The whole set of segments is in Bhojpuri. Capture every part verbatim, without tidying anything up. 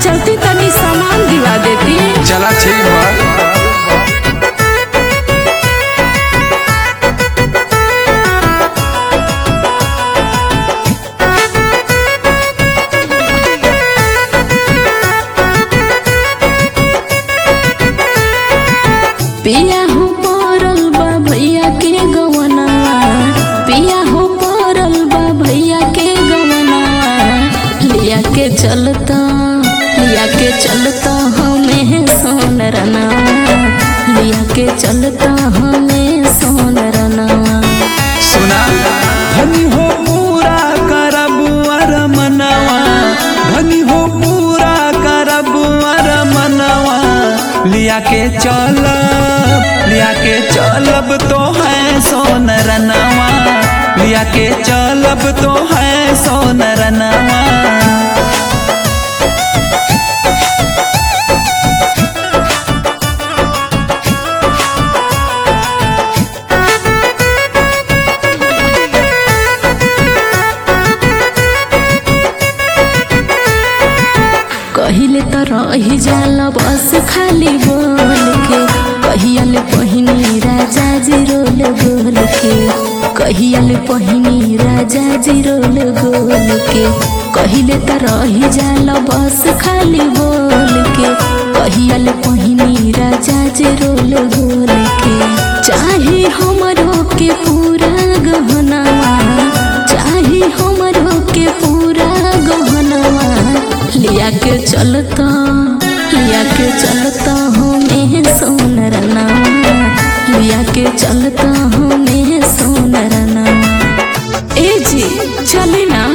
चलती तनी सामान दिला देती। चला ठीक बा। पिया हो परल बा भैया के गवनवा, पिया हो परल बा भैया के गवनवा, लिया के चलता लिया के चलता हमें सोन रनवा, लिया के चलता हमें सोन रनवा। सुना धनी हो पूरा करब अर मनवा, धनी हो पूरा करब अर मनवा, लिया के चलब लिया के चलब तो है सोन रनवा, लिया के चलब तो है सोन रनवा। कहिले त रही जाला बस खाली बोल के, कहियाले पहिनी राजा जी रोल गोल के, कहियाले पहिनी राजा जी रोल गोल के। कहिले त रही जाला बस खाली बोल के, कहियाले पहिनी राजा जी रोल गोल के। चाहे हमरो के पूरा गहनवा, चाहे हमरो के पूरा गहनवा, लिया के चलता लिया के चलता हमें सोन रनवा, लिया के चलता हमें सोन रनवा। ए जी चले ना।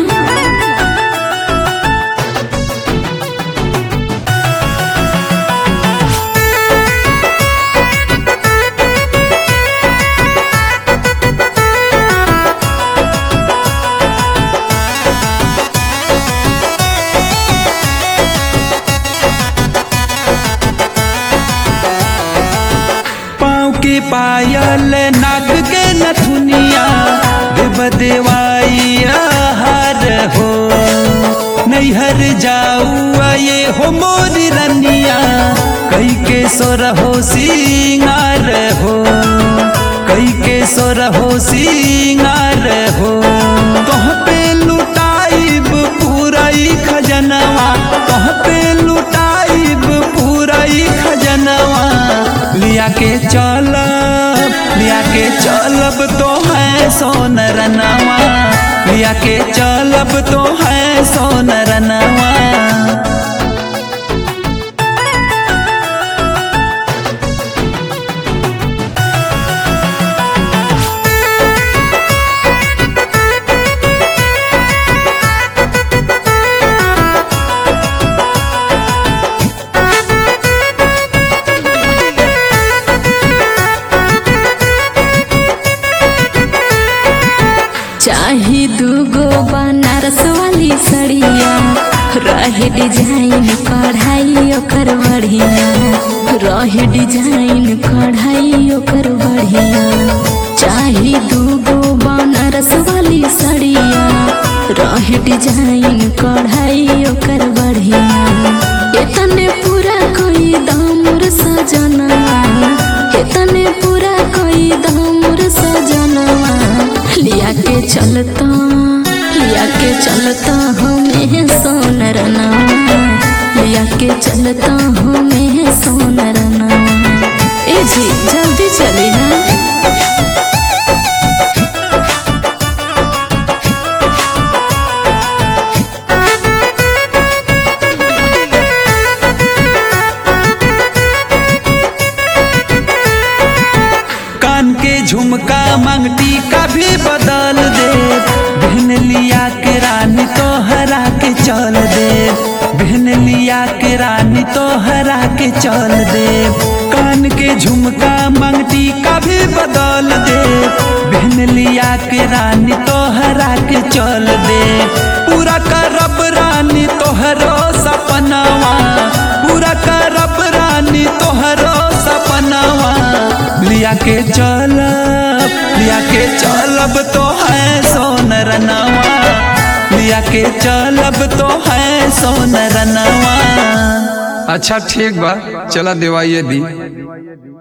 के पायल नाक के नथुनिया देव देवाई हार हो, नैहर जाऊआ ये हो मोरी रनिया, कई के सोर हो सिंगार हो, कई के सोर हो सिंगार हो। तोह पे लुटाइब पूराई खजनवा, तोह पे लुटाइब पूराई खजनवा, लिया के चलब लिया के चलब तो है सोन रनवा, लिया के चलब तो है सोन रनवा। चाहे दूगो बनारस वाली सड़िया, रहे डिजाइन कढ़ाई ओकर बढ़िया, रहे डिजाइन कढ़ाई ओकर बढ़िया। चाहे दूगो बनारस वाली सड़िया, रहे डिजाइन कढ़ाई ओकर बढ़िया। इतने पूरा कोई दामुर सजनवा, इतने पूरा कोई दामुर सजनवा, लिया के चलता लिया के चलता हमें सोन रनवा, लिया के चलता हमें सोन रनवा। ए जी जल्दी चली ना। कान के झुमका मंगटी का भी बदल दे, बहन लिया के रानी तो हरा के चल दे, बहन लिया के रानी तो हरा के चल दे। कान के झुमका मंगटी का भी बदल दे, बहन लिया के रानी तो हरा के चल दे। पूरा करब रानी तोहरो सपनवा, पूरा करब रानी तोहरो सपनवा, लिया के चलब लिया के चलब तो है सोन रनवा, लिया के चलब तो है सोन रनवा। अच्छा ठीक बा, चला देवाइए दी।